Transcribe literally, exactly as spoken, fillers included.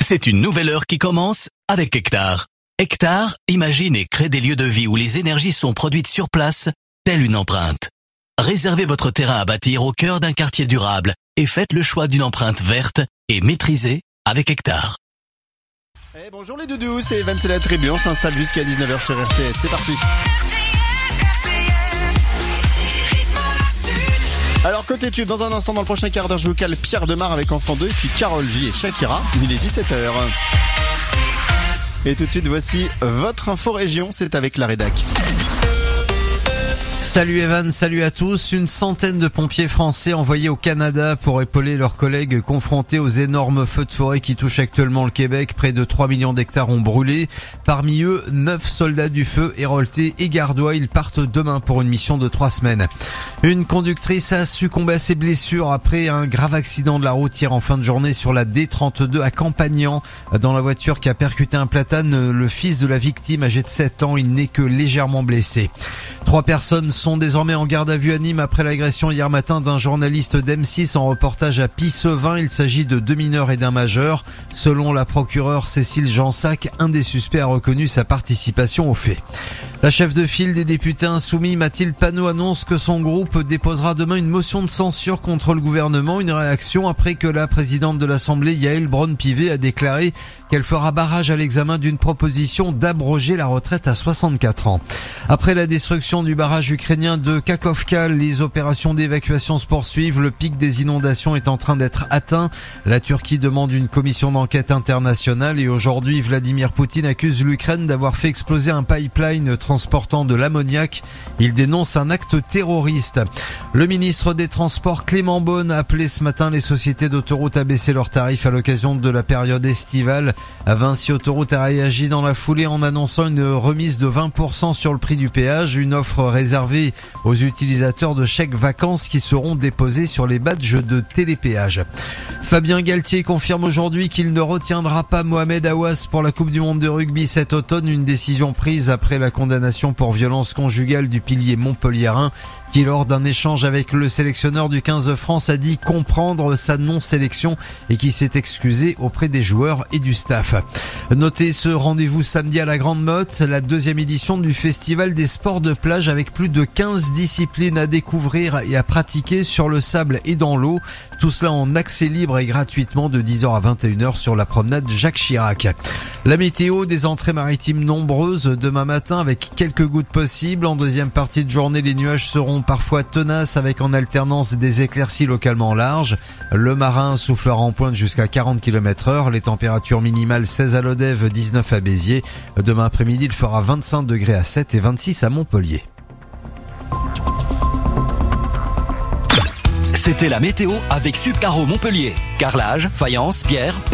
C'est une nouvelle heure qui commence avec Hectare. Hectare imagine et crée des lieux de vie où les énergies sont produites sur place, telle une empreinte. Réservez votre terrain à bâtir au cœur d'un quartier durable et faites le choix d'une empreinte verte et maîtrisée avec Hectare. Eh bonjour les doudous, c'est Evan, c'est la tribu, on s'installe jusqu'à dix-neuf heures sur R T S, c'est parti. Alors côté tube, dans un instant, dans le prochain quart d'heure, je vous cale Pierre Demar avec Enfant deux et puis Karol J et Shakira, il est dix-sept heures. Et tout de suite, voici votre info région, c'est avec la rédac. Salut Evan, salut à tous. Une centaine de pompiers français envoyés au Canada pour épauler leurs collègues confrontés aux énormes feux de forêt qui touchent actuellement le Québec. Près de trois millions d'hectares ont brûlé. Parmi eux, neuf soldats du feu, héroltés et gardois. Ils partent demain pour une mission de trois semaines. Une conductrice a succombé à ses blessures après un grave accident de la route hier en fin de journée sur la D trente-deux à Campagnan. Dans la voiture qui a percuté un platane, le fils de la victime âgé de sept ans, il n'est que légèrement blessé. Trois personnes sont désormais en garde à vue à Nîmes après l'agression hier matin d'un journaliste d'M six en reportage à Pissevin. Il s'agit de deux mineurs et d'un majeur. Selon la procureure Cécile Jansac, un des suspects a reconnu sa participation au fait. La chef de file des députés insoumis, Mathilde Panot, annonce que son groupe déposera demain une motion de censure contre le gouvernement. Une réaction après que la présidente de l'Assemblée, Yaël Braun-Pivet, a déclaré qu'elle fera barrage à l'examen d'une proposition d'abroger la retraite à soixante-quatre ans. Après la destruction du barrage ukrainien de Kakhovka, les opérations d'évacuation se poursuivent. Le pic des inondations est en train d'être atteint. La Turquie demande une commission d'enquête internationale et aujourd'hui, Vladimir Poutine accuse l'Ukraine d'avoir fait exploser un pipeline transportant de l'ammoniac. Il dénonce un acte terroriste. Le ministre des Transports Clément Beaune a appelé ce matin les sociétés d'autoroutes à baisser leurs tarifs à l'occasion de la période estivale. Vinci Autoroute a réagi dans la foulée en annonçant une remise de vingt pour cent sur le prix du péage, une offre réservée aux utilisateurs de chèques vacances qui seront déposés sur les badges de télépéage. Fabien Galtier confirme aujourd'hui qu'il ne retiendra pas Mohamed Aouas pour la Coupe du Monde de rugby cet automne, une décision prise après la condamnation pour violence conjugale du pilier montpelliérain qui, lors d'un échange avec le sélectionneur du quinze de France, a dit comprendre sa non-sélection et qui s'est excusé auprès des joueurs et du staff. Notez ce rendez-vous samedi à la Grande Motte, la deuxième édition du Festival des sports de plage avec plus de quinze disciplines à découvrir et à pratiquer sur le sable et dans l'eau. Tout cela en accès libre et gratuitement de dix heures à vingt et une heures sur la promenade Jacques Chirac. La météo, des entrées maritimes nombreuses demain matin avec quelques gouttes possibles. En deuxième partie de journée, les nuages seront parfois tenaces avec en alternance des éclaircies localement larges. Le marin soufflera en pointe jusqu'à quarante kilomètres heure. Les températures minimales seize à Lodève, dix-neuf à Béziers. Demain après-midi, il fera vingt-cinq degrés à Sète et vingt-six à Montpellier. C'était la météo avec Subcaro Montpellier. Carrelage, faïence, pierre,